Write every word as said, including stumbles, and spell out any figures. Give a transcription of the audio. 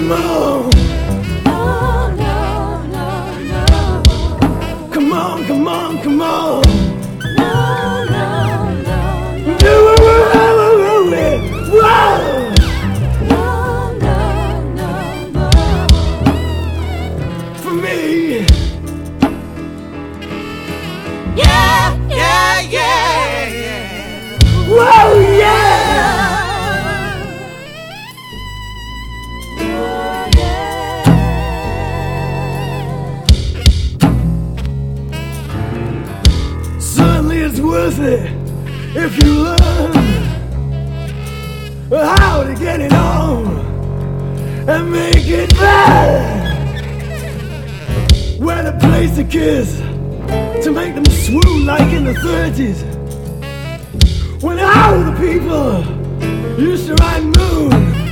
come on. No, no, no, no. Come on, come on, come on. No, no, no, no. Do it, whoa, whoa. No, no, no, no. For me. Yeah, yeah, yeah, yeah. Whoa, yeah. Oh, yeah. Certainly it's worth it if you learn how to get it on and make it better. Where to place a kiss to make them swoon like in the thirties, when all the people used to write moon